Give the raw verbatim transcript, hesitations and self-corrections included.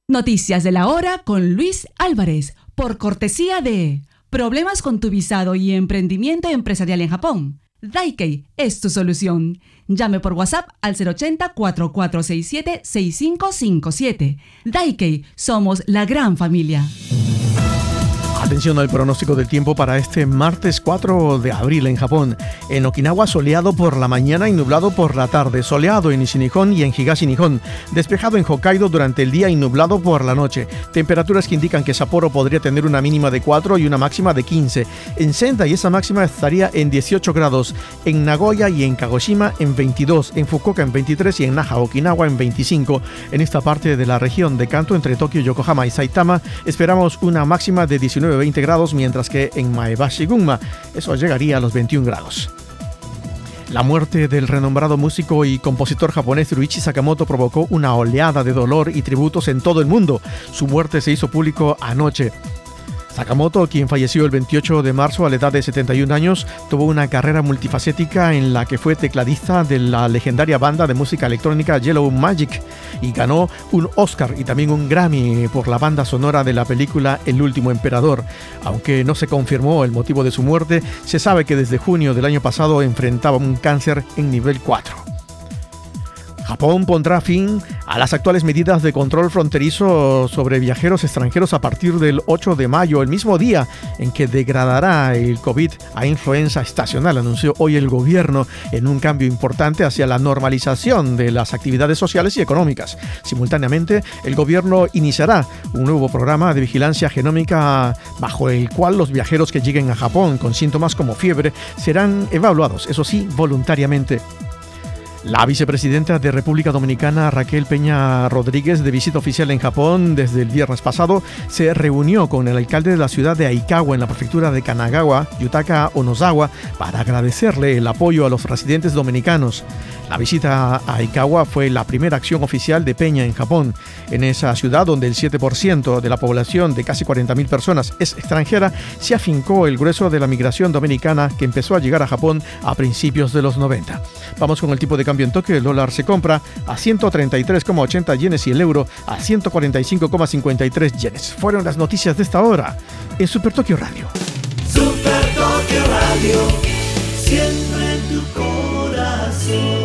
Noticias de la hora con Luis Álvarez, por cortesía de Problemas con tu visado y emprendimiento empresarial en Japón. Daikei es tu solución. Llame por WhatsApp al cero ochenta, cuatro cuatro seis siete, seis cinco cinco siete. Daikei, somos la gran familia. Atención al pronóstico del tiempo para este martes cuatro de abril en Japón. En Okinawa, soleado por la mañana y nublado por la tarde. Soleado en Nishinihon y en Higashi-Nihon. Despejado en Hokkaido durante el día y nublado por la noche. Temperaturas que indican que Sapporo podría tener una mínima de cuatro y una máxima de quince. En Sendai esa máxima estaría en dieciocho grados. En Nagoya y en Kagoshima en veintidós. En Fukuoka en veintitrés y en Naha, Okinawa en veinticinco. En esta parte de la región de Kanto, entre Tokio, Yokohama y Saitama, esperamos una máxima de diecinueve a veinte grados, mientras que en Maebashi, Gunma, eso llegaría a los veintiún grados. La muerte del renombrado músico y compositor japonés Ryuichi Sakamoto provocó una oleada de dolor y tributos en todo el mundo. Su muerte se hizo público anoche. Sakamoto, quien falleció el veintiocho de marzo a la edad de setenta y un años, tuvo una carrera multifacética en la que fue tecladista de la legendaria banda de música electrónica Yellow Magic y ganó un Oscar y también un Grammy por la banda sonora de la película El último emperador. Aunque no se confirmó el motivo de su muerte, se sabe que desde junio del año pasado enfrentaba un cáncer en nivel cuatro. Japón pondrá fin a las actuales medidas de control fronterizo sobre viajeros extranjeros a partir del ocho de mayo, el mismo día en que degradará el COVID a influenza estacional, anunció hoy el gobierno en un cambio importante hacia la normalización de las actividades sociales y económicas. Simultáneamente, el gobierno iniciará un nuevo programa de vigilancia genómica bajo el cual los viajeros que lleguen a Japón con síntomas como fiebre serán evaluados, eso sí, voluntariamente. La vicepresidenta de República Dominicana, Raquel Peña Rodríguez, de visita oficial en Japón desde el viernes pasado, se reunió con el alcalde de la ciudad de Aikawa, en la prefectura de Kanagawa, Yutaka Onozawa, para agradecerle el apoyo a los residentes dominicanos. La visita a Aikawa fue la primera acción oficial de Peña en Japón. En esa ciudad, donde el siete por ciento de la población de casi cuarenta mil personas es extranjera, se afincó el grueso de la migración dominicana que empezó a llegar a Japón a principios de los noventa. Vamos con el tipo de cambio en Tokio. El dólar se compra a ciento treinta y tres coma ochenta yenes y el euro a ciento cuarenta y cinco coma cincuenta y tres yenes. Fueron las noticias de esta hora en Super Tokio Radio. Super Tokio Radio, siempre en tu corazón.